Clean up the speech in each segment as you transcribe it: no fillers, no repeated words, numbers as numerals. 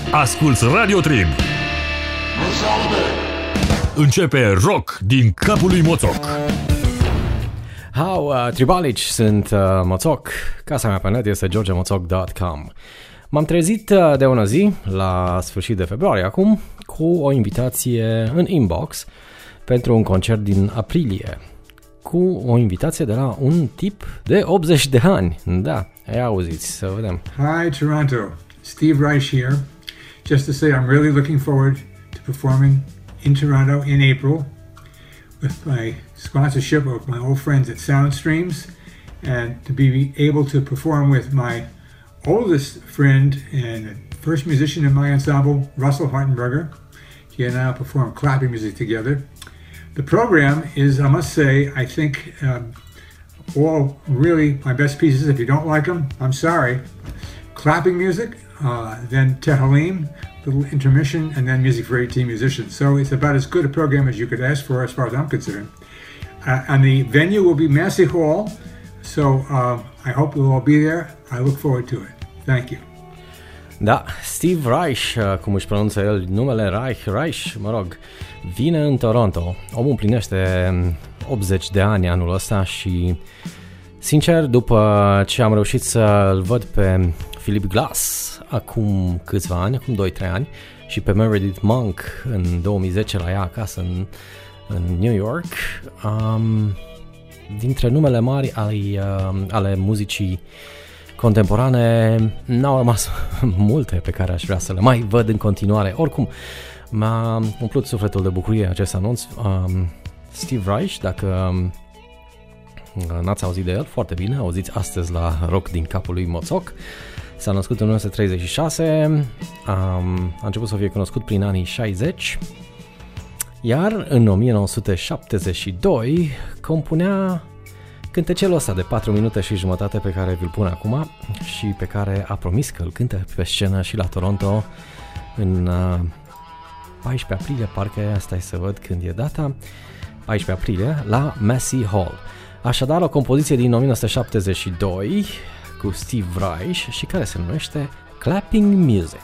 Asculți Radio Trip. Începe rock din capul lui Moțoc. Tribalici, sunt Moțoc. Casa mea pe net este georgemoțoc.com. M-am trezit de una zi, la sfârșit de februarie acum, cu o invitație în inbox pentru un concert din aprilie. Cu o invitație de la un tip de 80 de ani. Da, ia auziți, să vedem. Hi Toronto, Steve Reich here. Just to say I'm really looking forward to performing in Toronto in April with my sponsorship of my old friends at Soundstreams, and to be able to perform with my oldest friend and first musician in my ensemble, Russell Hartenberger. He and I perform clapping music together. The program is, I must say, I think all really my best pieces. If you don't like them, I'm sorry. Clapping music, then Tehillim, little intermission, and then music for 18 musicians. So it's about as good a program as you could ask for as far as I'm concerned. And the venue will be Massey Hall, so I hope you'll all be there. I look forward to it. Thank you. Da, Steve Reich, cum își pronunță el numele, Reich, mă rog, vine în Toronto. Omul împlinește 80 de ani anul ăsta și, sincer, după ce am reușit să-l văd pe Philip Glass acum câțiva ani, acum 2-3 ani, și pe Meredith Monk în 2010 la ea acasă în New York, dintre numele mari ale muzicii contemporane n-au rămas multe pe care aș vrea să le mai văd în continuare. Oricum, m-a umplut sufletul de bucurie acest anunț. Steve Reich, dacă n-ați auzit de el, foarte bine, auziți astăzi la Rock din capul lui Moțoc. S-a născut în 1936, a început să fie cunoscut prin anii 60, iar în 1972 compunea cântecelul ăsta de 4 minute și jumătate pe care vi-l pun acum și pe care a promis că îl cântă pe scenă și la Toronto în 14 aprilie, parcă stai să văd când e data, 14 aprilie, la Massey Hall. Așadar, o compoziție din 1972 cu Steve Reich și care se numește Clapping Music.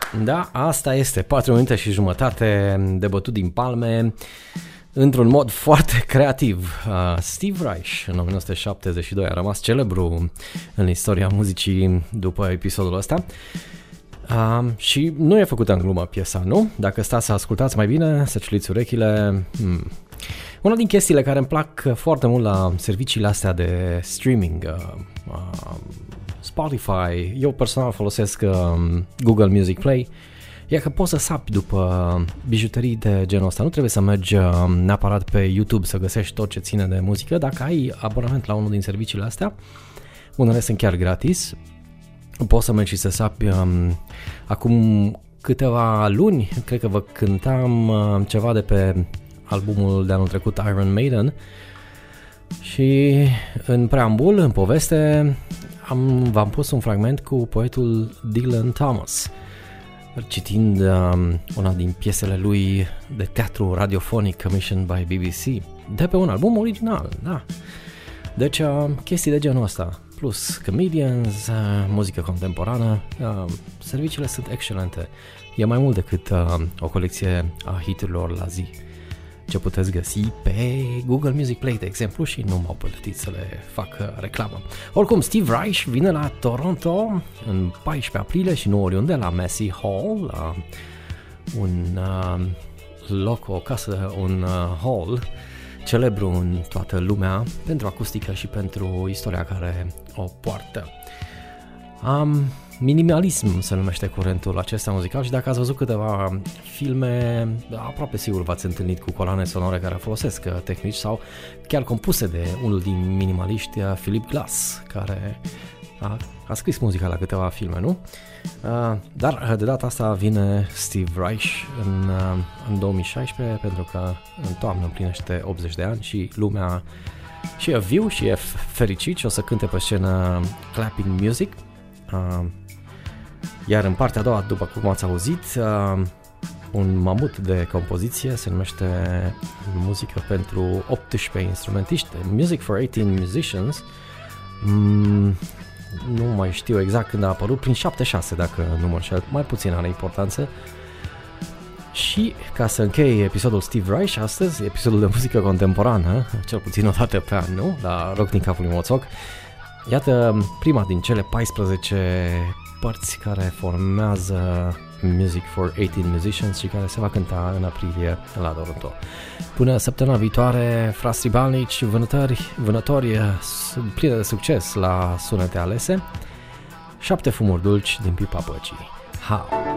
Da, asta este, 4 minute și jumătate de bătut din palme într-un mod foarte creativ. Steve Reich în 1972 a rămas celebru în istoria muzicii după episodul ăsta. Și nu e făcută în glumă piesa, nu? Dacă stați să ascultați mai bine, să ciuliți urechile. Una din chestiile care îmi plac foarte mult la serviciile astea de streaming, Spotify, eu personal folosesc Google Music Play, e că poți să sapi după bijuterii de genul ăsta. Nu trebuie să mergi neapărat pe YouTube să găsești tot ce ține de muzică. Dacă ai abonament la unul din serviciile astea, unele sunt chiar gratis, poți să mergi și să sapi. Acum câteva luni, cred că vă cântam ceva de pe albumul de anul trecut, Iron Maiden, și în preambul, în poveste, v-am pus un fragment cu poetul Dylan Thomas, citind una din piesele lui de teatru radiofonic commissioned by BBC, de pe un album original, da. Deci chestii de genul ăsta, plus comedians, muzică contemporană, serviciile sunt excelente. E mai mult decât o colecție a hiturilor la zi, ce puteți găsi pe Google Music Play, de exemplu, și nu m-au plătit să le fac reclamă. Oricum, Steve Reich vine la Toronto în 14 aprilie și nu oriunde, la Massey Hall, un loc, o casă, un hall celebru în toată lumea pentru acustică și pentru istoria care o poartă. Minimalism se numește curentul acesta muzical și dacă ați văzut câteva filme, aproape sigur v-ați întâlnit cu coloane sonore care folosesc tehnici sau chiar compuse de unul din minimaliști, Philip Glass, care a scris muzica la câteva filme, nu? Dar de data asta vine Steve Reich în 2016, pentru că în toamnă împlinește 80 de ani și lumea și e viu și e fericit și o să cânte pe scenă Clapping Music. Iar în partea a doua, după cum ați auzit, un mamut de compoziție, se numește muzică pentru 18 instrumentiști, Music for 18 Musicians. Nu mai știu exact când a apărut, prin 76 dacă nu mă înșel, mai puțin are importanță. Și ca să închei episodul Steve Reich astăzi, episodul de muzică contemporană, cel puțin o dată pe an, nu? La Rock din capul lui Moțoc. Iată prima din cele 14 părți care formează Music for 18 Musicians și care se va cânta în aprilie la Toronto. Până săptămâna viitoare, frați tribalnici, vânători pline de succes la sunete alese, 7 fumuri dulci din pipa păcii. Ha!